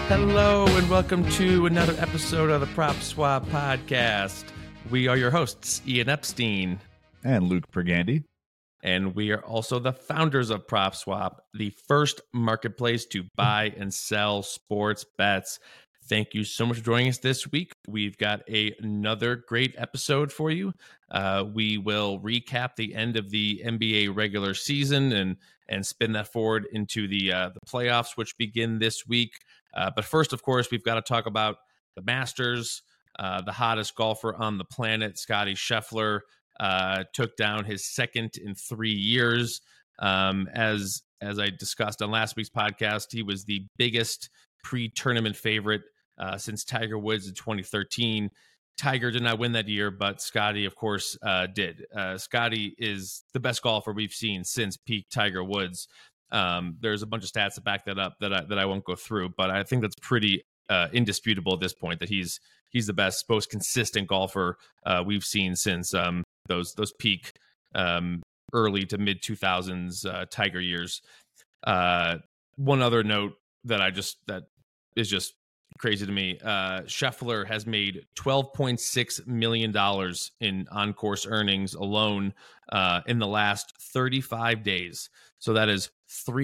Hello and welcome to another episode of the Prop Swap Podcast. We are your hosts, Ian Epstein. And Luke Pergandy. And we are also the founders of Prop Swap, the first marketplace to buy and sell sports bets. Thank you so much for joining us this week. We've got another great episode for you. We will recap the end of the NBA regular season and spin that forward into the playoffs, which begin this week. But first, of course, we've got to talk about the Masters. The hottest golfer on the planet, Scottie Scheffler, took down his second in 3 years. As I discussed on last week's podcast, he was the biggest pre-tournament favorite since Tiger Woods in 2013. Tiger did not win that year, but Scottie, of course, did. Scottie is the best golfer we've seen since peak Tiger Woods. There's a bunch of stats to back that up that I won't go through, but I think that's pretty indisputable at this point that he's the best, most consistent golfer we've seen since those peak early to mid 2000s Tiger years. One other note that is just crazy to me. Scheffler has made $12.6 million in on-course earnings alone in the last 35 days. So that is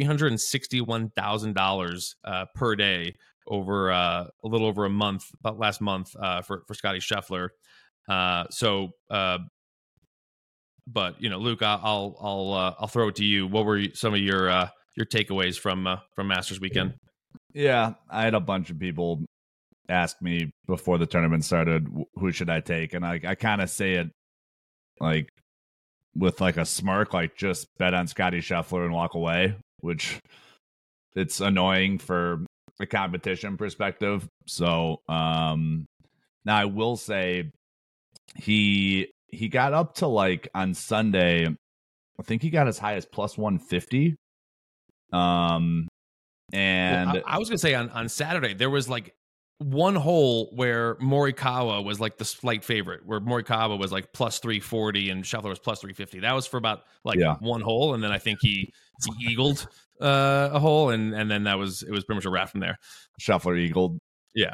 $361,000 per day over a little over a month, about last month for Scottie Scheffler. But Luke, I'll throw it to you. What were some of your takeaways from Masters weekend? Yeah, I had a bunch of people ask me before the tournament started, who should I take? And I kind of say it like with like a smirk, like just bet on Scottie Scheffler and walk away, which it's annoying for a competition perspective. So now I will say he got up to, like, on Sunday, I think he got as high as plus 150. And I was gonna say on Saturday there was like one hole where Morikawa was like the slight favorite, where Morikawa was like plus 340 and Scheffler was plus 350. That was for about one hole, and then I think he eagled a hole, and then it was pretty much a wrap from there. Scheffler eagled. Yeah.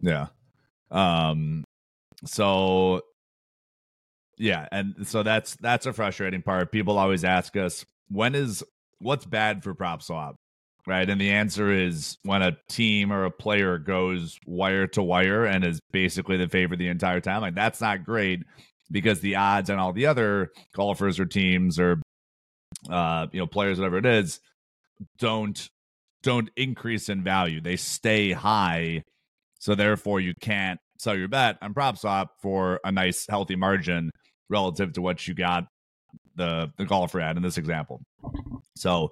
So yeah, and so that's a frustrating part. People always ask us, what's bad for Prop Swap? Right. And the answer is when a team or a player goes wire to wire and is basically the favorite the entire time. Like, that's not great, because the odds on all the other golfers or teams or players, whatever it is, don't increase in value. They stay high. So therefore you can't sell your bet on Prop Swap for a nice healthy margin relative to what you got the golfer at in this example. So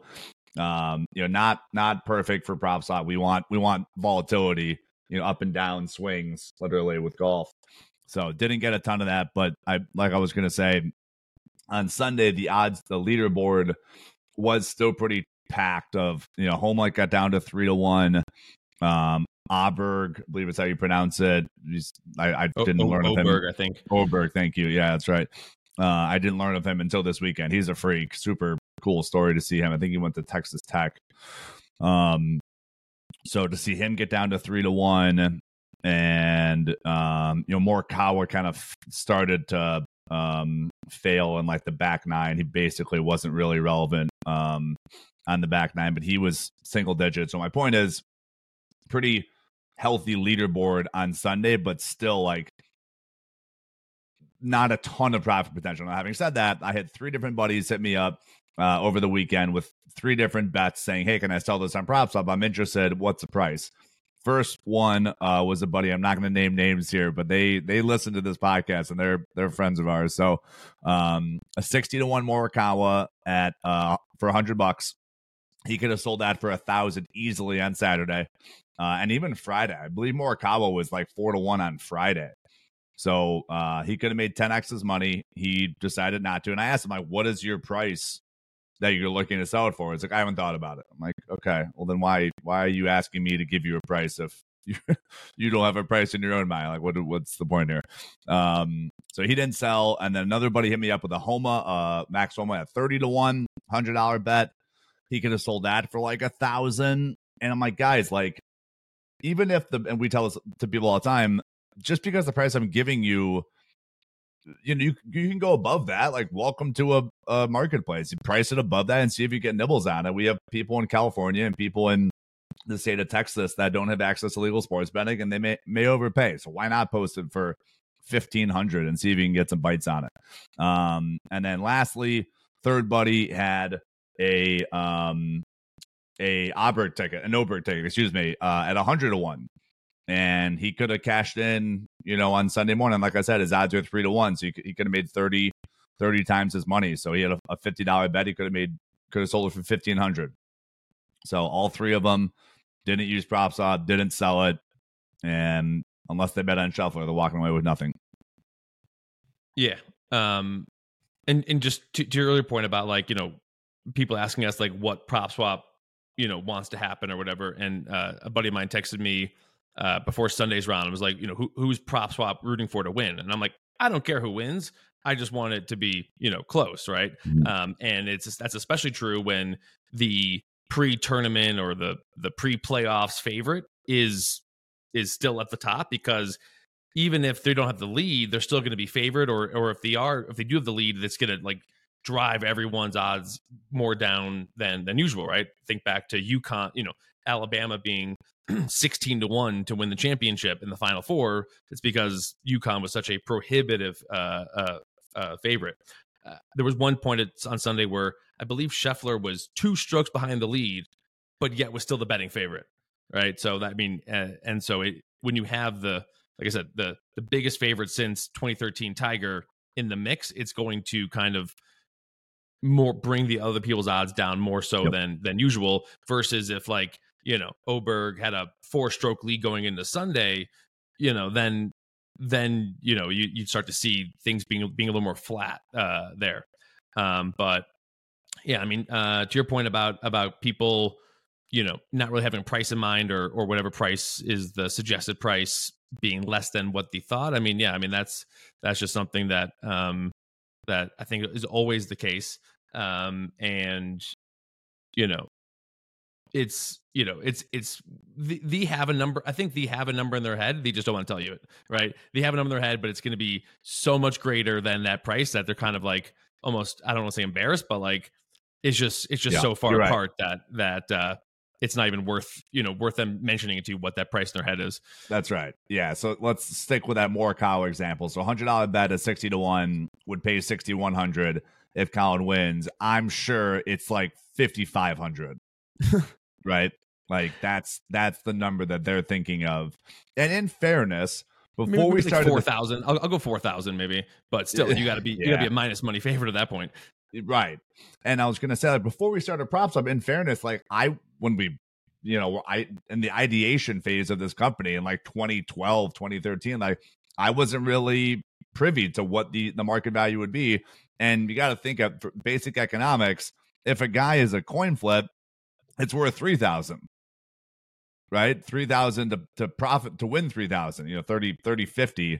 not perfect for Prop Swap. We want volatility, up and down swings, literally, with golf. So didn't get a ton of that, but I was going to say, on Sunday, the leaderboard was still pretty packed. Of Home got down to 3-1. Aberg, I believe it's how you pronounce it. I didn't learn of him. Oberg, I think. Oberg, thank you. Yeah, that's right. I didn't learn of him until this weekend. He's a freak. Super cool story to see him. I think he went to Texas Tech. So to see him get down to 3-1, and Morikawa kind of started to fail in like the back nine. He basically wasn't really relevant on the back nine, but he was single digit. So my point is, pretty healthy leaderboard on Sunday, but still like not a ton of profit potential. Now, having said that, I had 3 different buddies hit me up over the weekend with 3 different bets saying, hey, can I sell this on Prop Swap? I'm interested. What's the price? First one was a buddy. I'm not going to name names here, but they listen to this podcast, and they're friends of ours. So a 60-1 Morikawa at for $100. He could have sold that for $1,000 easily on Saturday. And even Friday, I believe Morikawa was like 4-1 on Friday. So he could have made 10x his money. He decided not to. And I asked him, like, what is your price that you're looking to sell it for? It's like, I haven't thought about it. I'm like, okay, well then why are you asking me to give you a price if you don't have a price in your own mind? Like, what's the point here? So he didn't sell. And then another buddy hit me up with a Homa, Max Homa at 30-1, $100 bet. He could have sold that for like $1,000. And I'm like, guys, like, even if and we tell this to people all the time, just because the price I'm giving you, you can go above that. Like, welcome to a marketplace. You price it above that and see if you get nibbles on it. We have people in California and people in the state of Texas that don't have access to legal sports betting, and they may overpay. So why not post it for $1,500 and see if you can get some bites on it? And then lastly, third buddy had a Oberg ticket, an Oberg ticket, excuse me, at 100-1. And he could have cashed in, on Sunday morning. Like I said, his odds are 3-1. So he could have made 30 times his money. So he had a $50 bet. He could have sold it for $1,500. So all three of them didn't use PropSwap, didn't sell it. And unless they bet on Shuffler, they're walking away with nothing. Yeah. And just to your earlier point about people asking us like what PropSwap, wants to happen or whatever. And a buddy of mine texted me before Sunday's round. It was like, who's PropSwap rooting for to win? And I'm like, I don't care who wins. I just want it to be, close, right? Mm-hmm. And that's especially true when the pre-tournament or the pre-playoffs favorite is still at the top, because even if they don't have the lead, they're still going to be favored, or if they do have the lead, that's going to like drive everyone's odds more down than usual, right? Think back to UConn, Alabama being 16-1 to win the championship in the Final Four. It's because UConn was such a prohibitive favorite. There was one point on Sunday where I believe Scheffler was 2 strokes behind the lead, but yet was still the betting favorite, right? So that and so when you have like I said, the biggest favorite since 2013 Tiger in the mix, it's going to kind of more bring the other people's odds down more so than usual. Versus if Oberg had a 4-stroke lead going into Sunday, then you'd start to see things being a little more flat there. But yeah, I mean, to your point about people, not really having a price in mind or whatever price is the suggested price being less than what they thought. I mean, yeah, I mean that's just something that that I think is always the case. And it's they have a number. I think they have a number in their head. They just don't want to tell you it, right? They have a number in their head, but it's going to be so much greater than that price that they're kind of like almost, I don't want to say embarrassed, but like it's just so far apart that it's not even worth them mentioning it to you what that price in their head is. That's right. Yeah. So let's stick with that Morikawa example. So $100 bet at 60-1 would pay 6,100 if Colin wins. I'm sure it's like 5,500. Right? Like that's the number that they're thinking of. And in fairness, before we started 4,000, I'll go 4,000 maybe, but still you got to be a minus money favorite at that point. Right. And I was going to say, like, before we started PropSwap, in fairness, like when we, in the ideation phase of this company in like 2012, 2013, like I wasn't really privy to what the market value would be. And you got to think of basic economics. If a guy is a coin flip, it's worth 3,000, right? 3,000 to profit, to win 3,000, 30, 50.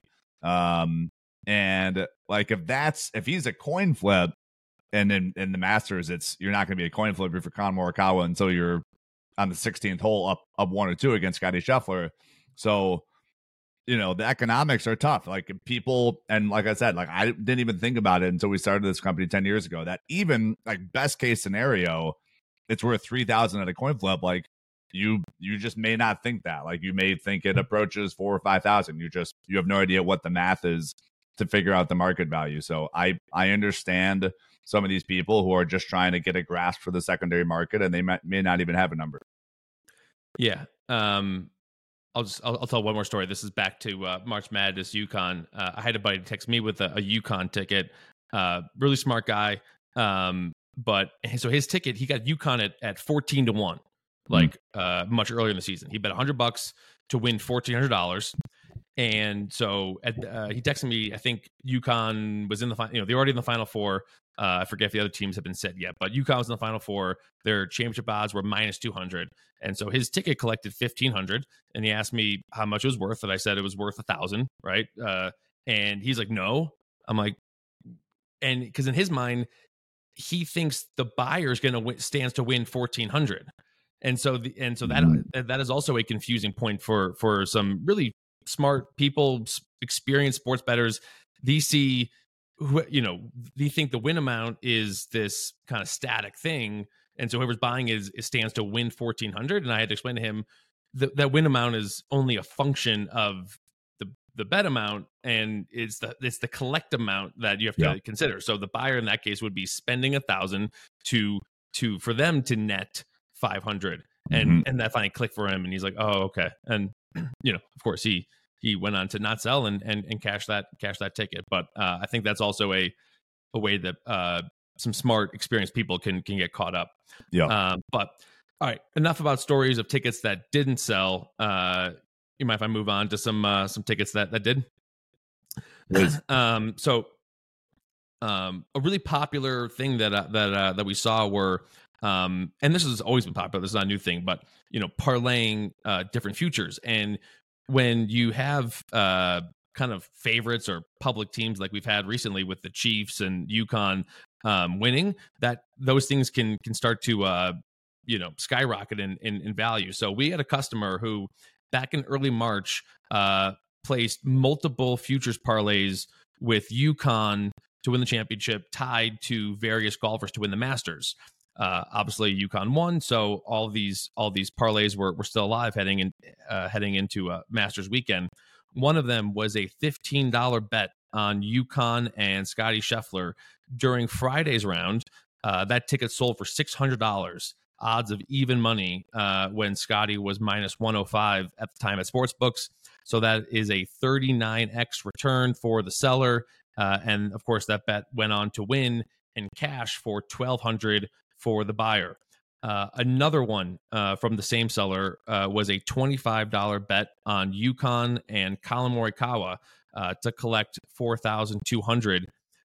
And like, if he's a coin flip, and then in the Masters, you're not going to be a coin flipper for Collin Morikawa until you're on the 16th hole up 1 or 2 against Scottie Scheffler. So, the economics are tough. Like people, and like I said, like I didn't even think about it until we started this company 10 years ago, that even like best case scenario, it's worth 3,000 at a coin flip. Like you just may not think that. Like you may think it approaches 4,000 or 5,000. You have no idea what the math is to figure out the market value. So I understand some of these people who are just trying to get a grasp for the secondary market, and they may not even have a number. Yeah. I'll tell one more story. This is back to March Madness UConn. I had a buddy text me with a UConn ticket. Really smart guy. But so his ticket, he got UConn at 14-1, like much earlier in the season. He bet $100 to win $1,400. And so he texted me, I think UConn was in the final, they're already in the Final Four. I forget if the other teams have been set yet, but UConn was in the Final Four. Their championship odds were minus 200. And so his ticket collected 1,500. And he asked me how much it was worth. And I said it was worth 1,000, right? And he's like, no. I'm like, and because in his mind, he thinks the buyer is going to stands to win 1,400. And so that is also a confusing point for some really smart people, experienced sports bettors. They see, they think the win amount is this kind of static thing, and so whoever's buying it stands to win 1,400. And I had to explain to him that win amount is only a function of the bet amount, and it's the collect amount that you have to consider. So the buyer in that case would be spending 1,000 for them to net 500, and that finally clicked for him, and he's like, oh, okay. And of course he went on to not sell and cash that ticket. But I think that's also a way that some smart, experienced people can get caught up. But all right, enough about stories of tickets that didn't sell. You mind if I move on to some tickets that did? So a really popular thing that we saw were, and this has always been popular, this is not a new thing, but parlaying different futures. And when you have kind of favorites or public teams like we've had recently with the Chiefs and UConn winning, that those things can start to skyrocket in value. So we had a customer who back in early March placed multiple futures parlays with UConn to win the championship, tied to various golfers to win the Masters. Obviously UConn won, so all these parlays were still alive heading into Masters weekend. One of them was a $15 bet on UConn and Scotty Scheffler during Friday's round. That ticket sold for $600, odds of even money, when Scotty was minus 105 at the time at sportsbooks. So that is a 39x return for the seller. And of course, that bet went on to win and cash for $1,200 for the buyer. Another one from the same seller was a $25 bet on UConn and Colin Morikawa to collect $4,200.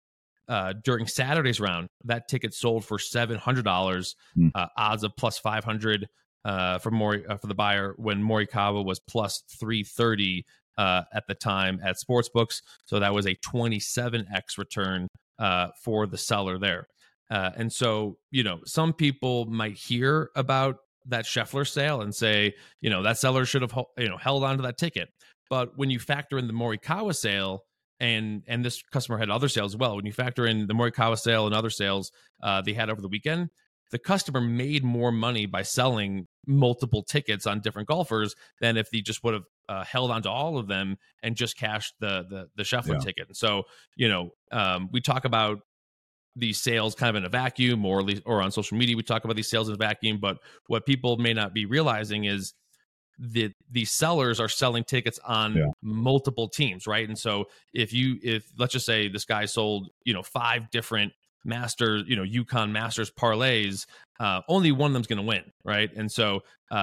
During Saturday's round, that ticket sold for $700, odds of plus 500 for the buyer, when Morikawa was plus 330 at the time at sportsbooks. So that was a 27x return for the seller there. And so, some people might hear about that Scheffler sale and say, that seller should have held on to that ticket. But when you factor in the Morikawa sale, and this customer had other sales as well, when you factor in the Morikawa sale and other sales they had over the weekend, the customer made more money by selling multiple tickets on different golfers than if they just would have held on to all of them and just cashed the Scheffler ticket. And so, we talk about these sales kind of in a vacuum, or on social media, we talk about these sales in a vacuum. But what people may not be realizing is that these sellers are selling tickets on multiple teams, right? And so if let's just say this guy sold, 5 different Masters, UConn Masters parlays, only one of them's going to win, right? And so,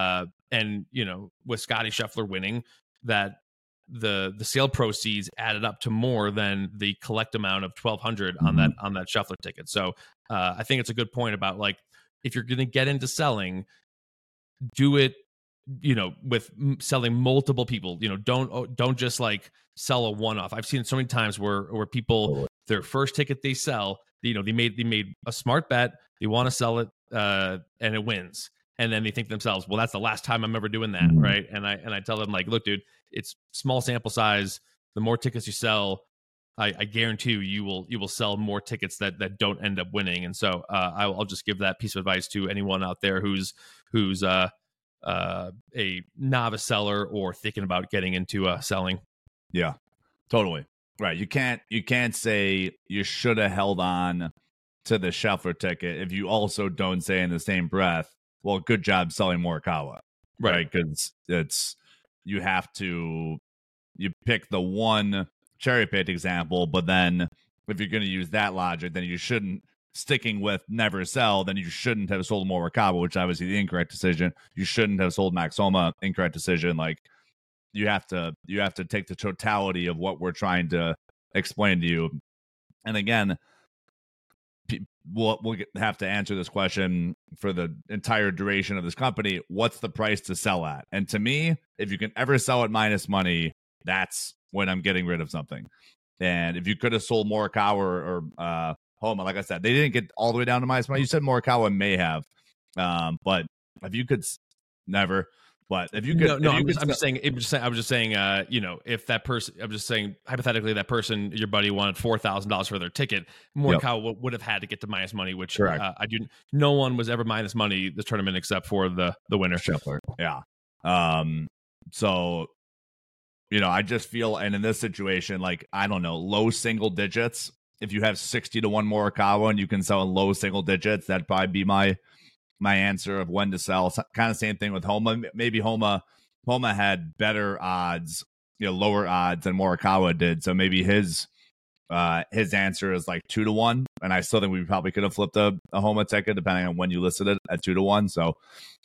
with Scotty Scheffler winning, that the sale proceeds added up to more than the collect amount of $1,200 on that Scheffler ticket. So I think it's a good point about, like, if you're going to get into selling, do it, with selling multiple people. Don't just like sell a one-off. I've seen so many times where people, their first ticket they sell, they made a smart bet, they want to sell it, and it wins. And then they think to themselves, well, that's the last time I'm ever doing that, right? And I tell them, like, look, dude, it's small sample size. The more tickets you sell, I guarantee you will sell more tickets that don't end up winning. And so I'll just give that piece of advice to anyone out there who's a novice seller or thinking about getting into selling. Yeah, totally. Right. You can't say you should have held on to the Scheffler ticket if you also don't say in the same breath, well, good job selling Morikawa. Right. Because you pick the one cherry picked example, but then if you're going to use that logic, then you shouldn't, sticking with never sell, then you shouldn't have sold Morikawa, which is obviously the incorrect decision. You shouldn't have sold Max Homa, incorrect decision. Like, you have to take the totality of what we're trying to explain to you. And again, we'll have to answer this question for the entire duration of this company. What's the price to sell at? And to me, if you can ever sell at minus money, that's when I'm getting rid of something. And if you could have sold Morikawa or Homa, like I said, they didn't get all the way down to minus money. You said Morikawa may have, but if you could never, but if you could, No, if no, you I'm could just, I'm just saying, I was just saying, if that person, I'm just saying, hypothetically, that person, your buddy wanted $4,000 for their ticket, Morikawa would have had to get to minus money, which correct. no one was ever minus money this tournament except for the winner. Scheffler. Yeah. So, I just feel, and in this situation, like, I don't know, low single digits. If you have 60 to 1 Morikawa and you can sell in low single digits, that'd probably be my answer of when to sell. Kind of same thing with Homa. Maybe Homa had better odds, lower odds than Morikawa did. So maybe his answer is like 2 to 1. And I still think we probably could have flipped a Homa ticket depending on when you listed it at 2 to 1. So,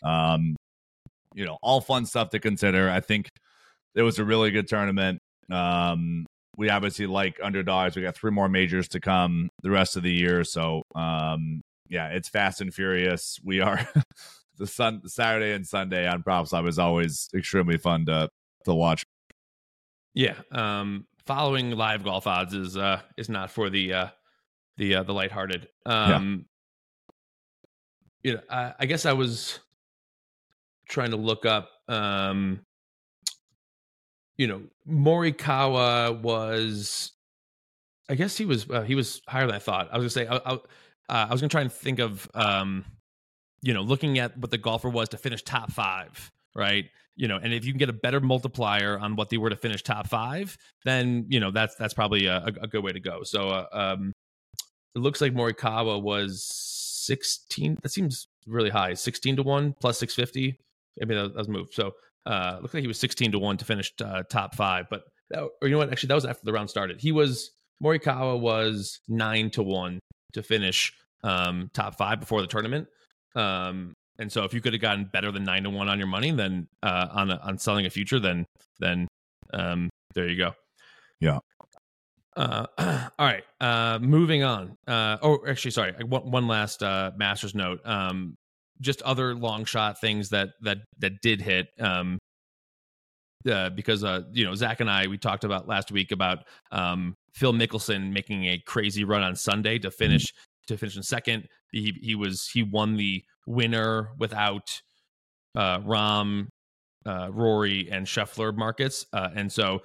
all fun stuff to consider. I think it was a really good tournament. We obviously like underdogs. We got 3 more majors to come the rest of the year. So, yeah, it's fast and furious. We are the Saturday and Sunday on PropSwap is always extremely fun to watch. Yeah, following live golf odds is not for the lighthearted. I guess I was trying to look up. Morikawa was, I guess he was higher than I thought. I was gonna say I was gonna try and think of looking at what the golfer was to finish top 5, right? And if you can get a better multiplier on what they were to finish top 5, then that's probably a good way to go. So it looks like Morikawa was 16. That seems really high. 16 to 1 plus 650. Maybe that was moved. So looks like he was 16 to 1 to finish top 5. But or you know what? Actually, that was after the round started. Morikawa was 9 to 1 to finish top 5 before the tournament. And so if you could have gotten better than 9 to 1 on your money, then on selling a future, then there you go. Yeah. All right. Moving on. Actually, sorry. One last Masters note. Just other long shot things that did hit. Because Zach and I, we talked about last week about Phil Mickelson making a crazy run on Sunday to finish in second. He won the winner without Rahm, Rory, and Scheffler markets, and so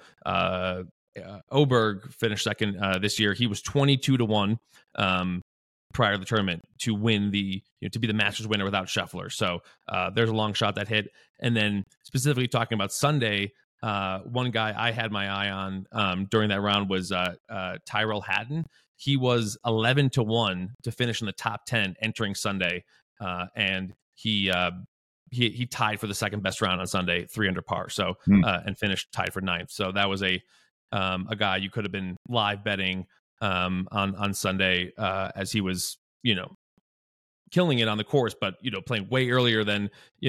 Oberg finished second this year. He was 22 to 1 prior to the tournament to win to be the Masters winner without Scheffler. So there's a long shot that hit. And then specifically talking about Sunday, one guy I had my eye on during that round was Tyrell Hatton. He was 11 to 1 to finish in the top 10 entering Sunday, and he tied for the second best round on Sunday, 3 under par. So and finished tied for 9th. So that was a guy you could have been live betting on Sunday as he was killing it on the course, but playing way earlier than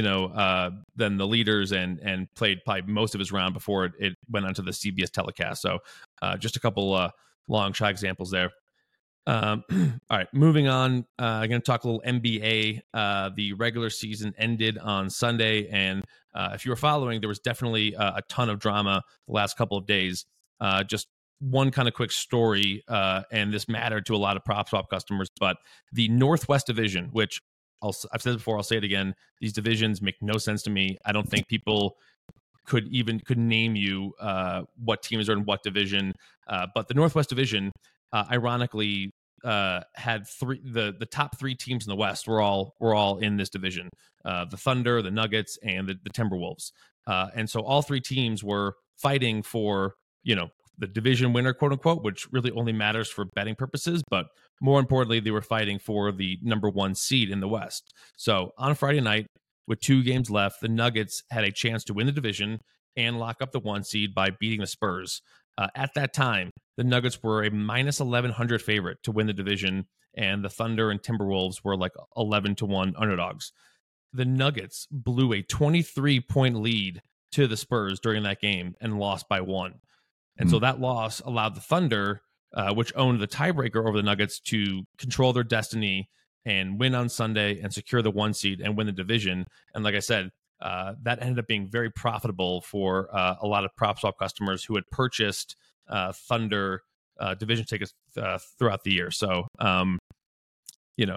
the leaders and played probably most of his round before it went onto the CBS telecast. So just a couple long shot examples there. All right, moving on. I'm going to talk a little NBA. The regular season ended on Sunday, and if you were following, there was definitely a ton of drama the last couple of days. Just one kind of quick story, and this mattered to a lot of PropSwap customers, but the Northwest Division, which I've said it before, I'll say it again, these divisions make no sense to me. I don't think people could name you what teams are in what division, but the Northwest Division, ironically, had the top 3 teams in the West were all in this division: the Thunder, the Nuggets, and the Timberwolves. And so all 3 teams were fighting for the division winner, quote unquote, which really only matters for betting purposes. But more importantly, they were fighting for the number 1 seed in the West. So on Friday night, with 2 games left, the Nuggets had a chance to win the division and lock up the 1 seed by beating the Spurs. At that time, the Nuggets were a minus 1,100 favorite to win the division, and the Thunder and Timberwolves were like 11 to 1 underdogs. The Nuggets blew a 23-point lead to the Spurs during that game and lost by 1. And so that loss allowed the Thunder, which owned the tiebreaker over the Nuggets, to control their destiny and win on Sunday and secure the 1 seed and win the division. And like I said, that ended up being very profitable for a lot of PropSwap customers who had purchased Thunder division tickets throughout the year. So,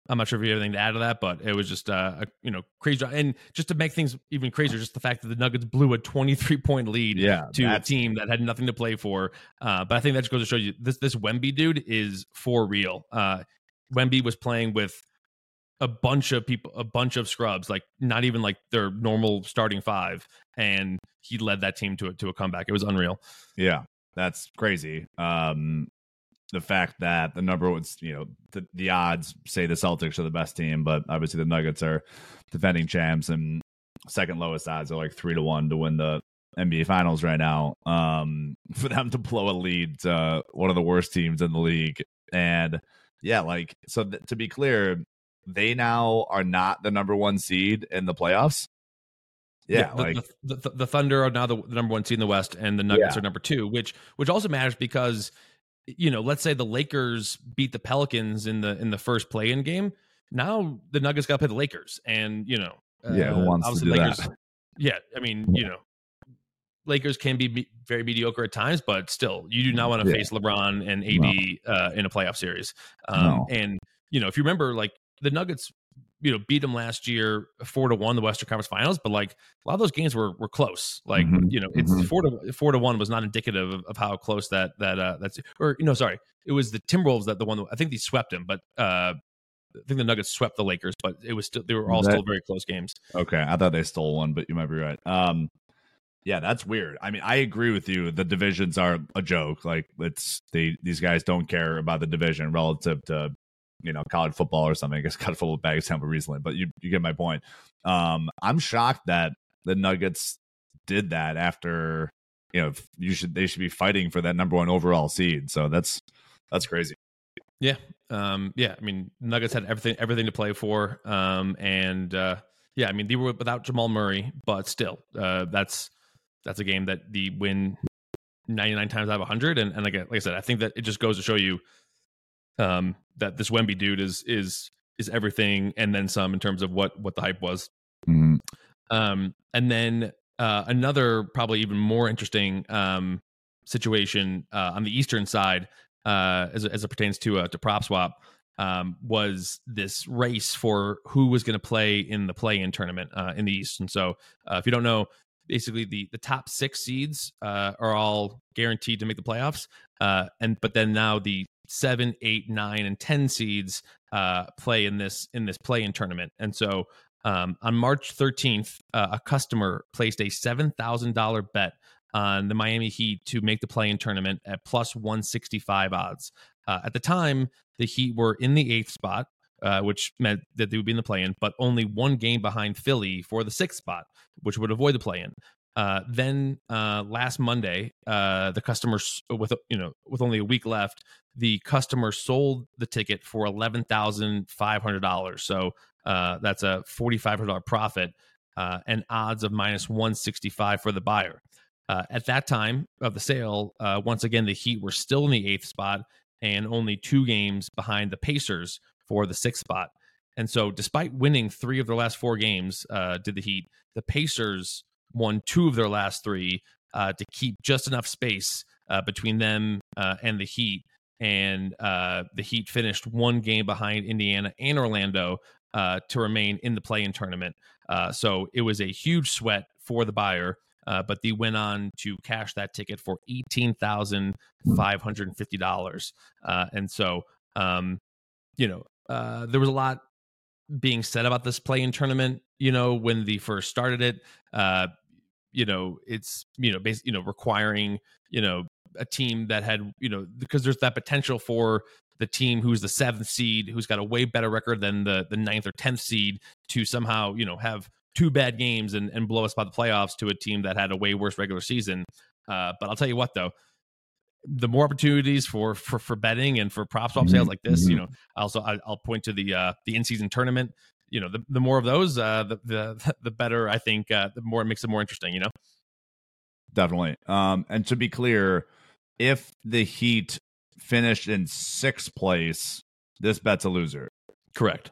I'm not sure if you have anything to add to that, but it was just crazy. And just to make things even crazier, just the fact that the Nuggets blew a 23-point lead to a team that had nothing to play for. But I think that just goes to show you this Wemby dude is for real. Wemby was playing with a bunch of scrubs, like not even like their normal starting five, and he led that team to a comeback. It was unreal. Yeah, that's crazy. The fact that the number one's, the odds say the Celtics are the best team, but obviously the Nuggets are defending champs, and second lowest odds are like 3-1 to win the NBA Finals right now. For them to blow a lead to one of the worst teams in the league, and to be clear, they now are not the number one seed in the playoffs. Yeah, the Thunder are now the number one seed in the West, and the Nuggets are number two, which also matters because, let's say the Lakers beat the Pelicans in the first play-in game. Now the Nuggets got to play the Lakers, and who wants to do Lakers, that? Yeah, I mean, Lakers can be very mediocre at times, but still, you do not want to face LeBron and AD in a playoff series. No. And if you remember, like the Nuggets, beat them last year 4-1 the Western Conference Finals, but like a lot of those games were close. Like it's 4-1 was not indicative of how close that's it was the Timberwolves that the one I think they swept them, but I think the Nuggets swept the Lakers, but it was still still very close games. Okay, I thought they stole one, but you might be right. Yeah, that's weird. I mean, I agree with you. The divisions are a joke. Like these guys don't care about the division relative to college football or something. I guess college football bad example recently, but you get my point. I'm shocked that the Nuggets did that after they should be fighting for that number one overall seed. So that's crazy. Yeah. I mean, Nuggets had everything to play for. I mean, they were without Jamal Murray, but still, that's a game that they win 99 times out of 100. And like I said, I think that it just goes to show you that this Wemby dude is everything and then some in terms of what the hype was. Mm-hmm. And then another probably even more interesting situation on the Eastern side as it pertains to PropSwap was this race for who was going to play in the play-in tournament in the East. And so if you don't know, basically the top 6 seeds are all guaranteed to make the playoffs. But then now the 7, 8, 9, and 10 seeds play in this play-in tournament. And so on March 13th, a customer placed a $7,000 bet on the Miami Heat to make the play-in tournament at plus 165 odds. At the time, the Heat were in the 8th spot, which meant that they would be in the play-in, but only one game behind Philly for the 6th spot, which would avoid the play-in. Then last Monday, the customers with only a week left, the customer sold the ticket for $11,500. So that's a $4,500 profit and odds of minus 165 for the buyer. At that time of the sale, once again, the Heat were still in the 8th spot and only 2 games behind the Pacers for the 6th spot. And so despite winning 3 of their last 4 games, did the Heat, the Pacers won 2 of their last 3 to keep just enough space between them and the Heat. And the Heat finished 1 game behind Indiana and Orlando to remain in the play-in tournament. So it was a huge sweat for the buyer, but they went on to cash that ticket for $18,550. And so, there was a lot being said about this play-in tournament, when they first started it. It's, basically, requiring, a team that had, because there's that potential for the team who's the 7th seed, who's got a way better record than the 9th or 10th seed, to somehow, have 2 bad games and blow us by the playoffs to a team that had a way worse regular season. But I'll tell you what, though, the more opportunities for betting and for prop swap sales like this, I'll point to the in-season tournament. The more of those, the better. I think the more it makes it more interesting. Definitely. And to be clear, if the Heat finished in 6th place, this bet's a loser. Correct.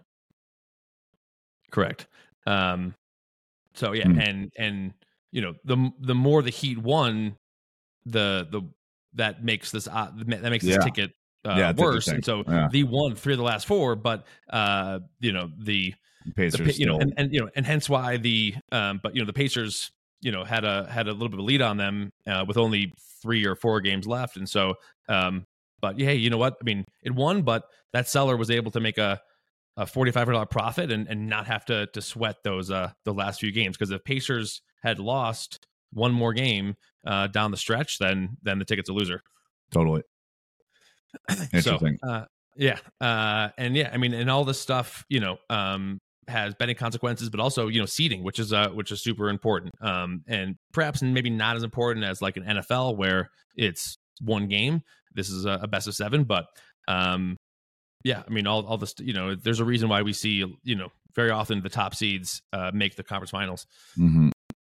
So yeah, and the more the Heat won, that makes this this ticket worse, and so they won 3 of the last 4. But the Pacers, and hence why the Pacers had a little bit of a lead on them with only 3 or 4 games left, and so but yeah, you know what? I mean, it won, but that seller was able to make a $4,500 profit and not have to sweat those the last few games, because if Pacers had lost one more game down the stretch, then the ticket's a loser. Totally. Interesting. So, I mean, and all this stuff, has betting consequences, but also seeding, which is super important, and perhaps maybe not as important as like an NFL where it's one game. This is a best of 7, but I mean, all this, there's a reason why we see very often the top seeds make the conference finals. Mm-hmm.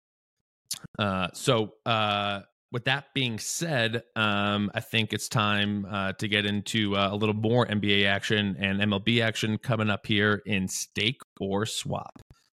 So with that being said, I think it's time to get into a little more NBA action and MLB action coming up here in Stake or Swap.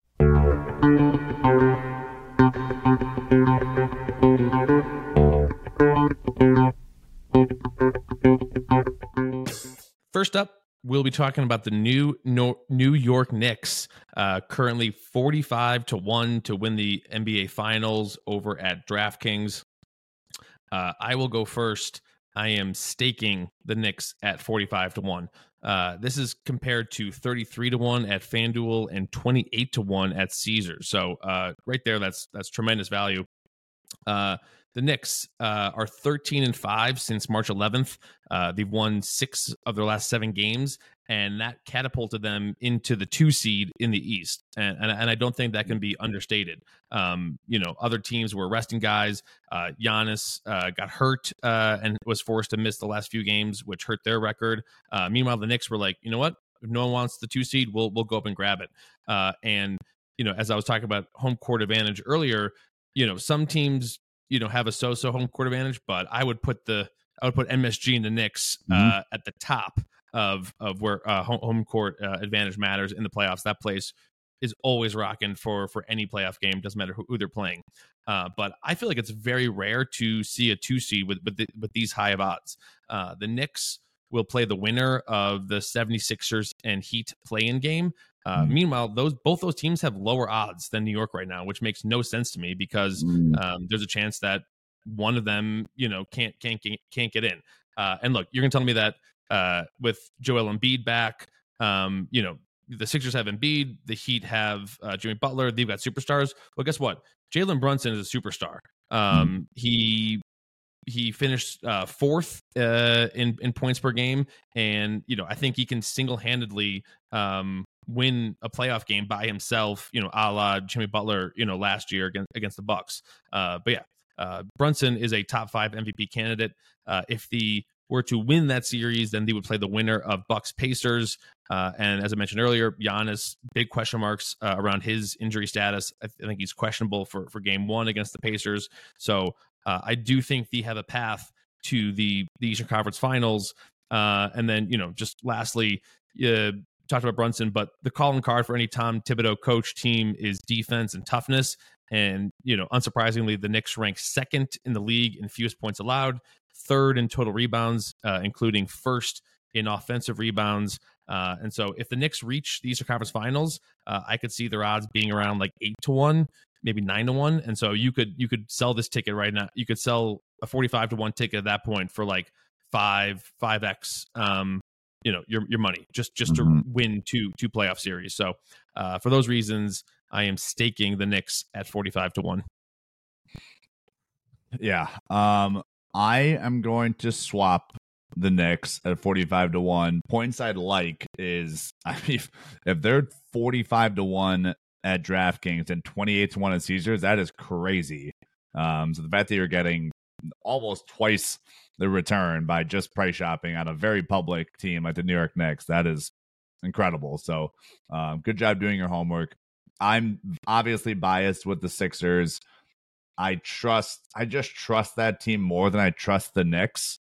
First up, we'll be talking about the New York Knicks, currently 45-1 to win the NBA Finals over at DraftKings. I will go first. I am staking the Knicks at 45-1. This is compared to 33-1 at FanDuel and 28-1 at Caesars. So right there, that's tremendous value. The Knicks are 13-5 since March 11th. They've won 6 of their last 7 games, and that catapulted them into the 2 seed in the East. And I don't think that can be understated. Other teams were resting guys. Giannis got hurt and was forced to miss the last few games, which hurt their record. Meanwhile, the Knicks were like, you know what? If no one wants the 2 seed, we'll go up and grab it. And as I was talking about home court advantage earlier, some teams have a so-so home court advantage, but I would put MSG and the Knicks at the top of where home court advantage matters in the playoffs. That place is always rocking for any playoff game. Doesn't matter who they're playing. But I feel like it's very rare to see a 2 seed with these high of odds. The Knicks will play the winner of the 76ers and Heat play-in game. Meanwhile, both those teams have lower odds than New York right now, which makes no sense to me, because there's a chance that one of them, can't get in. And look, you're gonna tell me that with Joel Embiid back, the Sixers have Embiid, the Heat have Jimmy Butler, they've got superstars. Well, guess what? Jalen Brunson is a superstar. He finished 4th in points per game, and I think he can single-handedly win a playoff game by himself, a la Jimmy Butler, last year against the Bucks. Brunson is a top 5 MVP candidate. If they were to win that series, then they would play the winner of Bucks Pacers. And as I mentioned earlier, Giannis, big question marks around his injury status. I think he's questionable for game 1 against the Pacers. So I do think they have a path to the Eastern Conference Finals. And then, just lastly, talked about Brunson, but the calling card for any Tom Thibodeau coach team is defense and toughness. And, unsurprisingly, the Knicks rank 2nd in the league in fewest points allowed, 3rd in total rebounds, including 1st in offensive rebounds. And so if the Knicks reach the Eastern Conference Finals, I could see their odds being around like 8-1, maybe 9-1. And so you could sell this ticket right now. You could sell a 45-1 ticket at that point for like 5x, your money just to win two playoff series. So for those reasons, I am staking the Knicks at 45-1. Yeah. I am going to swap the Knicks at 45-1. Points I'd like is, if they're 45-1 at DraftKings and 28-1 at Caesars, that is crazy. So the fact that you're getting almost twice the return by just price shopping on a very public team like the New York Knicks, that is incredible. So good job doing your homework. I'm obviously biased with the Sixers. I just trust that team more than I trust the Knicks.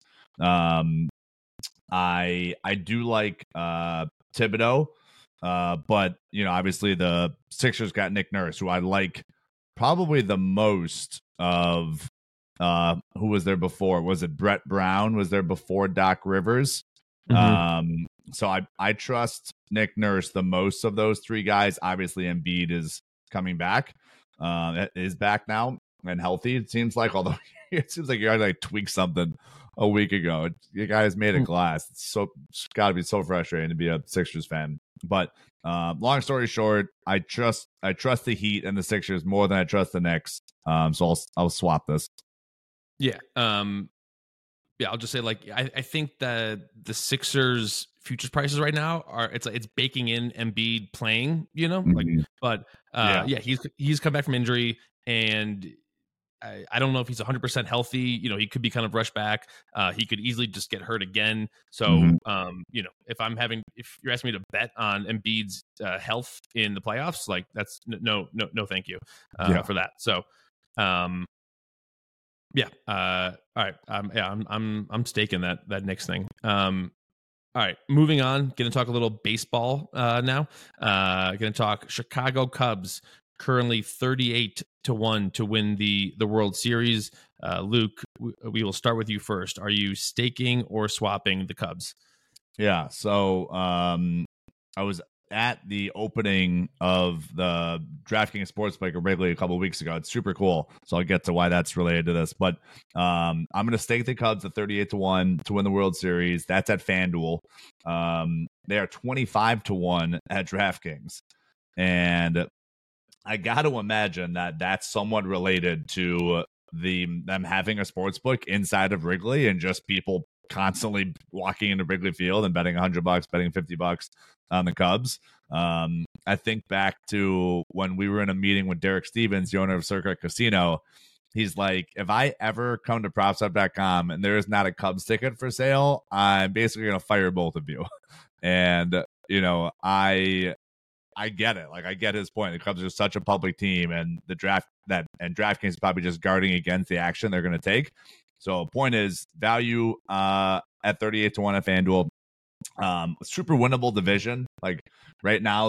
I do like Thibodeau, but obviously the Sixers got Nick Nurse, who I like probably the most of. Who was there before? Was it Brett Brown? Was there before Doc Rivers? So I trust Nick Nurse the most of those three guys. Obviously, Embiid is coming back, is back now and healthy. It seems like, although it seems like you guys like tweaked something a week ago. You guys made a glass. It's got to be so frustrating to be a Sixers fan. But long story short, I trust the Heat and the Sixers more than I trust the Knicks. So I'll swap this. Yeah. Yeah, I'll just say, like, I think that the Sixers futures prices right now are it's baking in Embiid playing, like, but yeah, he's come back from injury, and I don't know if he's 100% healthy. He could be kind of rushed back. He could easily just get hurt again. So, if you're asking me to bet on Embiid's health in the playoffs, like, that's no, thank you for that. So, yeah. All right. I'm staking that Knicks thing. All right. Moving on. Going to talk a little baseball now. Going to talk Chicago Cubs, currently 38-1 to win the World Series. Luke, we will start with you first. Are you staking or swapping the Cubs? Yeah. So I was at the opening of the DraftKings Sportsbook at Wrigley a couple of weeks ago. It's super cool. So I'll get to why that's related to this. But I'm going to stake the Cubs at 38-1 to win the World Series. That's at FanDuel. They are 25-1 at DraftKings. And I got to imagine that that's somewhat related to them having a sportsbook inside of Wrigley and just people constantly walking into Wrigley Field and betting $100, betting $50 on the Cubs. I think back to when we were in a meeting with Derek Stevens, the owner of Circuit Casino. He's like, if I ever come to PropSup.com and there is not a Cubs ticket for sale, I'm basically going to fire both of you. And, I get it. Like, I get his point. The Cubs are such a public team, and DraftKings is probably just guarding against the action they're going to take. So point is, value at 38-1 at FanDuel. Super winnable division. Like right now,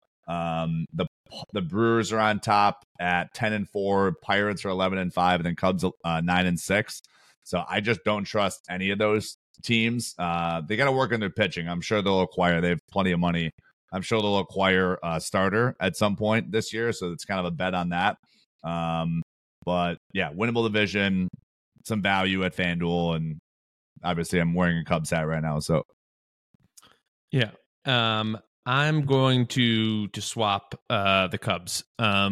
the Brewers are on top at 10-4. Pirates are 11-5, and then Cubs 9-6. So I just don't trust any of those teams. They got to work on their pitching. I'm sure they'll acquire. They have plenty of money. I'm sure they'll acquire a starter at some point this year. So it's kind of a bet on that. But yeah, winnable division, some value at FanDuel, and obviously I'm wearing a Cubs hat right now. So yeah, I'm going to swap the Cubs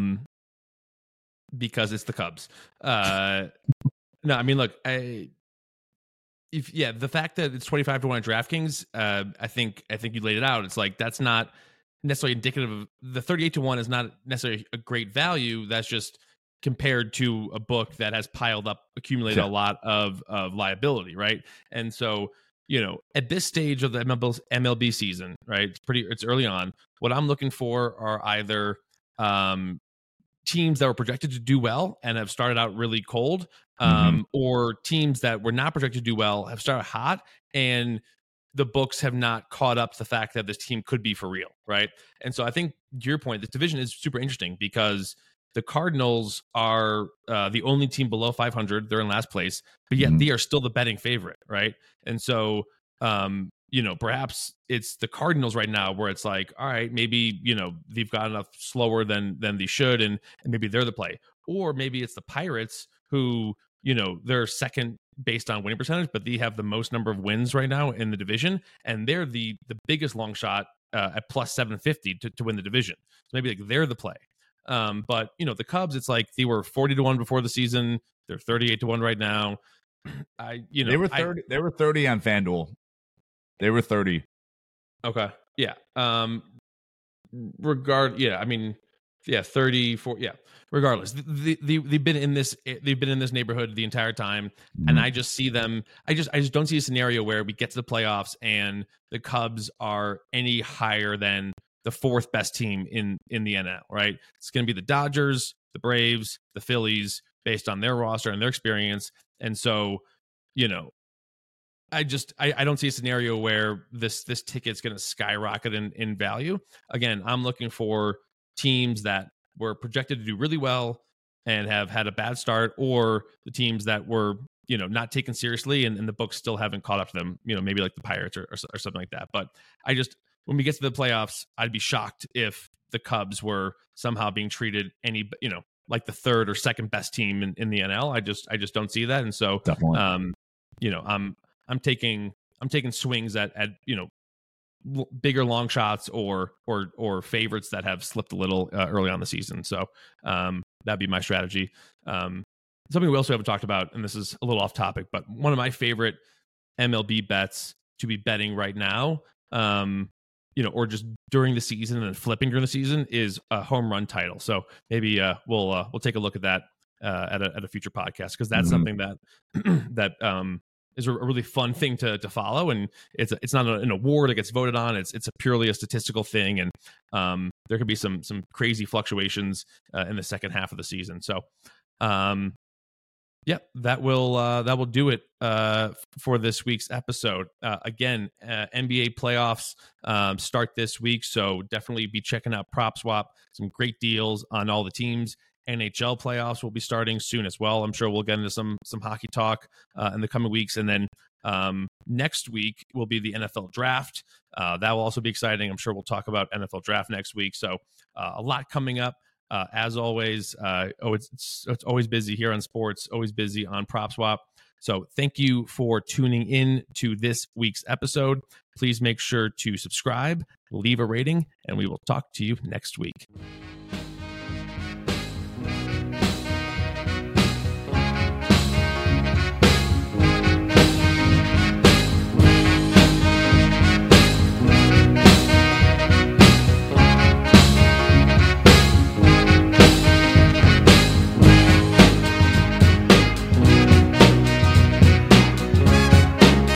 because it's the Cubs. No, I mean, look, the fact that it's 25-1 at DraftKings, I think you laid it out. It's like, that's not necessarily indicative of the 38-1 is not necessarily a great value. That's just compared to a book that has accumulated a lot of liability, right? And so, at this stage of the MLB season, right, it's early on. What I'm looking for are either teams that were projected to do well and have started out really cold, or teams that were not projected to do well have started hot, and the books have not caught up to the fact that this team could be for real, right? And so I think, to your point, this division is super interesting because the Cardinals are the only team below 500. They're in last place, but yet they are still the betting favorite, right? And so, perhaps it's the Cardinals right now where it's like, all right, maybe, they've got enough slower than they should, and maybe they're the play. Or maybe it's the Pirates who, they're second based on winning percentage, but they have the most number of wins right now in the division, and they're the biggest long shot at plus 750 to win the division. So maybe like they're the play. But the Cubs, it's like they were 40-1 before the season. They're 38-1 right now. They were 30. They were 30 on FanDuel. They were 30. Okay. Yeah. 34. Yeah. Regardless, they've been in this neighborhood the entire time, and I just see them. I just don't see a scenario where we get to the playoffs and the Cubs are any higher than the fourth best team in the NL. Right? It's going to be the Dodgers, the Braves, the Phillies, based on their roster and their experience. And so, I don't see a scenario where this ticket's going to skyrocket in value. Again, I'm looking for teams that were projected to do really well and have had a bad start, or the teams that were not taken seriously, and the books still haven't caught up to them, maybe like the Pirates or something like that. But when we get to the playoffs, I'd be shocked if the Cubs were somehow being treated like the third or second best team in the NL. I just don't see that. And so definitely, I'm taking swings at bigger long shots or favorites that have slipped a little early on the season. So that'd be my strategy. Something we also haven't talked about, and this is a little off topic, but one of my favorite MLB bets to be betting right now, or just during the season and then flipping during the season, is a home run title. So maybe we'll take a look at that at a future podcast, because that's something that that is a really fun thing to follow, and it's not an award that gets voted on. It's purely a statistical thing, and there could be some crazy fluctuations in the second half of the season. So yeah, that will do it for this week's episode. Again, NBA playoffs start this week, so definitely be checking out PropSwap. Some great deals on all the teams. NHL playoffs will be starting soon as well. I'm sure we'll get into some hockey talk in the coming weeks, and then next week will be the NFL draft. That will also be exciting. I'm sure we'll talk about NFL draft next week. So a lot coming up. As always, it's always busy here on sports, always busy on PropSwap. So thank you for tuning in to this week's episode. Please make sure to subscribe, leave a rating, and we will talk to you next week.